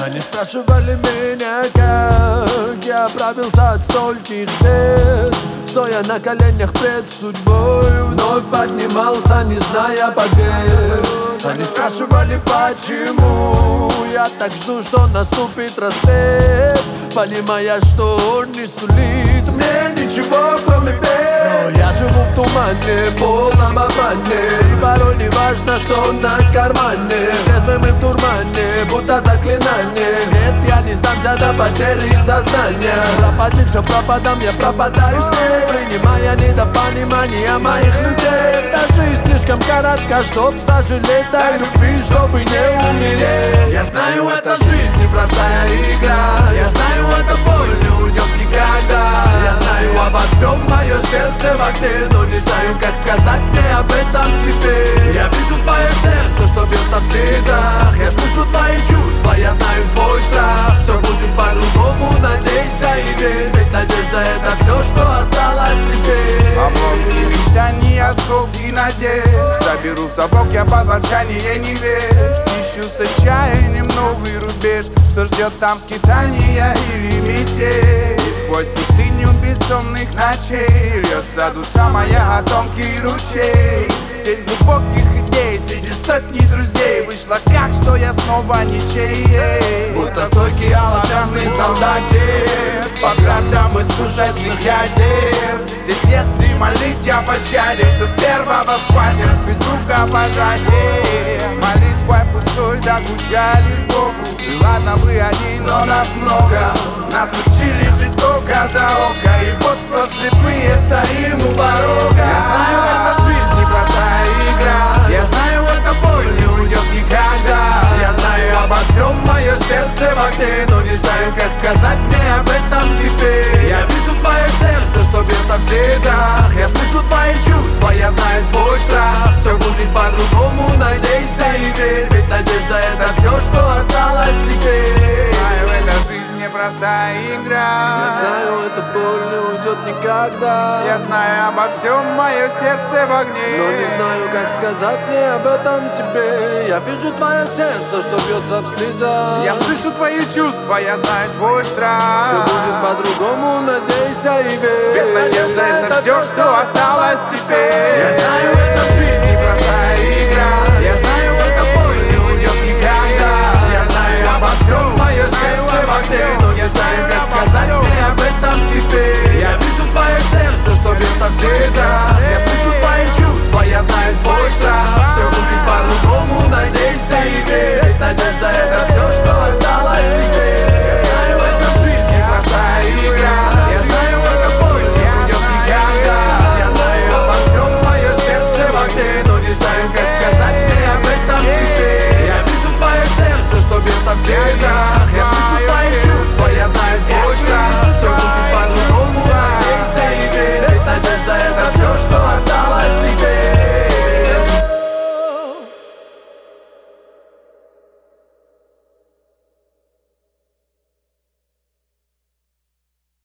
Они спрашивали меня, как я оправился от стольких бед, стоя на коленях пред судьбой, вновь поднимался, не зная побед. Они спрашивали, почему я так жду, что наступит рассвет, понимая, что он не сулит мне ничего, кроме бед. Но я живу в тумане, полном обмане, и порой не важно, что на кармане. Трезвым и в дурмане, будто заклинание. Нет, я не сдамся до потери сознания. Пропади, все пропадам, я пропадаю с ней, принимая недопонимание моих людей. Эта жизнь слишком коротка, чтоб сожалеть о любви, чтобы не умереть. Я знаю, эта жизнь непростая игра. Я знаю, эта боль не уйдет никогда. Я знаю обо всем, мое сердце в огне, но не знаю, как сказать мне об этом теперь. Я вижу твое сердце, что бьется в слезах. Я слышу твои чувства, я знаю твой страх. Все будет по-другому, надейся и верь, ведь надежда — это все, что осталось теперь. Обломки мечтаний, осколки надежд заберу в совок, я под ворчание невеж. Ищу с отчаянием новый рубеж, что ждет там скитания или метель. И сквозь пустыню бессонных ночей льется душа моя, тонкий ручей. Сеть глубоких идей среди сотни друзей вышла как, что я снова ничей. Будто стойкий оловянный солдатик по градам искушающих ядер. Здесь если молить о пощаде, то первого схватят без рукопожатия. Молитвой пустой докучали Богу. И ладно вы один, но нас много. Нас учили жить око за око, и вот что слепые стоим у порога. Я знаю, эта жизнь непростая игра. Я знаю, эта боль не уйдет никогда. Я знаю обо всем, мое сердце в огне, но не знаю, как сказать мне об этом теперь. Я вижу твое сердце, что бьется в слезах. Я слышу твои чувства, я знаю твой страх. Все будет по-другому, надейся и верь, ведь надежда — это все, что осталось теперь. Знаю, эта жизнь непростая игра. Я знаю, эта боль не уйдет никогда. Я знаю обо всем, мое сердце в огне, но не знаю, как сказать мне об этом тебе. Я вижу твое сердце, что бьется в слезах. Я слышу твои чувства, я знаю твой страх. Все будет по-другому, надейся и верь, ведь надежда — это все, что осталось теперь. Я знаю, это жизнь